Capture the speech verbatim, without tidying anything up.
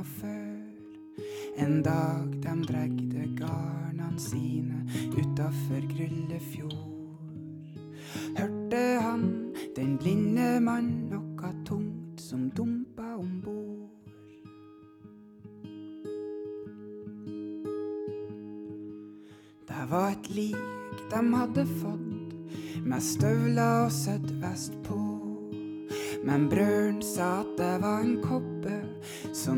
og før. En dag de dregde garnene sine utenfor Gryllefjord. Hørte han, den blinde mann, noe tungt som dumpa ombord. Det var et lik de hadde fått, med støvler og sødvest på. Men brødren sa at det var en kobbe som